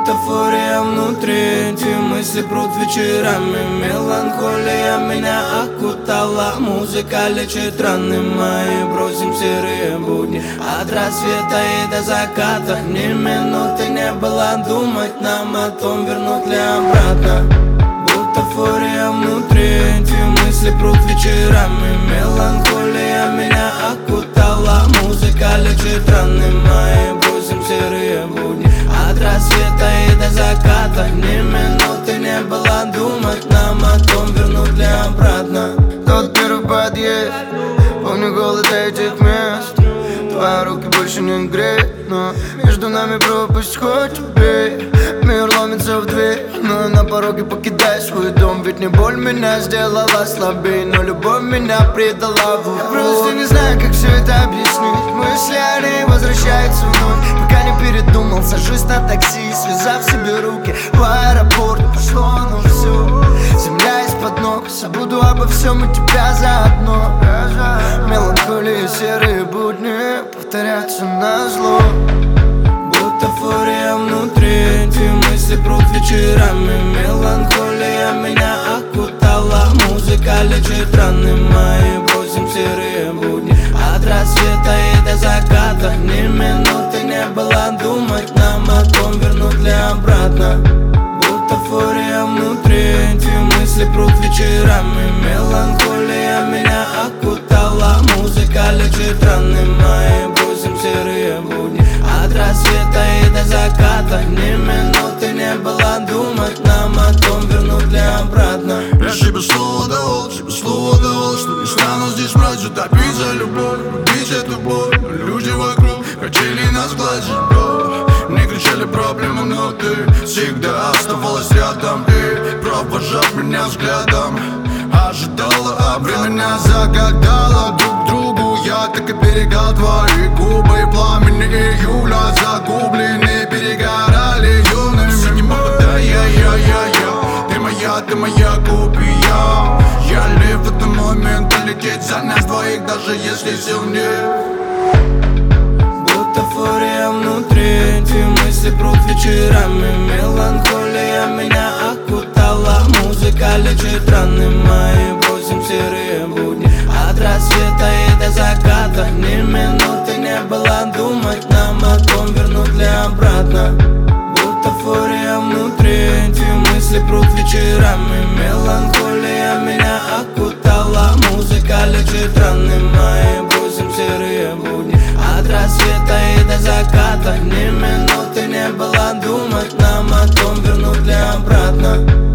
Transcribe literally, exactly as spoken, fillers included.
Бутафория внутри, эти мысли прут вечерами. Меланхолия меня окутала, музыка лечит раны мои. Бросим серые будни от рассвета и до заката. Ни минуты не было думать нам о том, вернут ли обратно. Бутафория внутри, эти мысли прут вечерами. Меланхолия меня окутала, музыка лечит раны мои. Бросим серые будни от рассвета и до заката. Ни минуты не было думать нам о том, вернут ли обратно. Тот первый подъезд, помню голод этих мест. Твои руки больше не греют, но между нами пропасть хоть убей. Мир ломится в дверь, но я на пороге покидаю свой дом. Ведь не боль меня сделала слабее, но любовь меня предала в упор. Я просто не знаю, как все это объяснить. Мысли о ней возвращаются вновь, пока не передумал. Сажусь на такси, связав себе руки. В аэропорт пошло оно все. Земля из-под ног, забуду обо всем и тебя заодно. Меланхолия, серые будни повторяются назло. Бутафория внутри, эти мысли прут вечерами. Меланхолия меня окутала, музыка лечит раны мои. Бросим серые будни от рассвета и до заката. Ни минуты не было думать нам о том, вернут ли обратно. Бутафория внутри, эти мысли прут вечерами. Меланхолия меня окутала, музыка лечит раны мои. Бросим серые будни от рассвета и до заката. Ни минуты не было думать нам о том, вернут ли обратно. Я себе слово давал, себе слово давал, что не стану здесь мрать, же топить за любовь, любить эту боль. Люди вокруг хотели нас гладить, бро. Не кричали проблемы, но ты всегда оставалась рядом и провожав меня взглядом. Ожидала, а время меня загадала друг другу. Я так и берегал твои губы, пламени июля загублены, перегорали юными. Не могу, да я, я, я, я. Ты моя, ты моя копия. Я лев в этот момент, а лететь за нас двоих, даже если сильнее. Бутафория внутри, эти мысли прут вечерами. Меланхолия меня окутала, музыка лечит раны мои. Бросим серые будни от рассвета и до заката. Ни минуты не было думать нам о том, вернут ли обратно. Бутафория внутри, эти мысли прут вечерами. Меланхолия меня окутала, музыка лечит раны мои. Бросим серые будни от рассвета и до заката. Ни минуты не было думать нам о том, вернут ли обратно.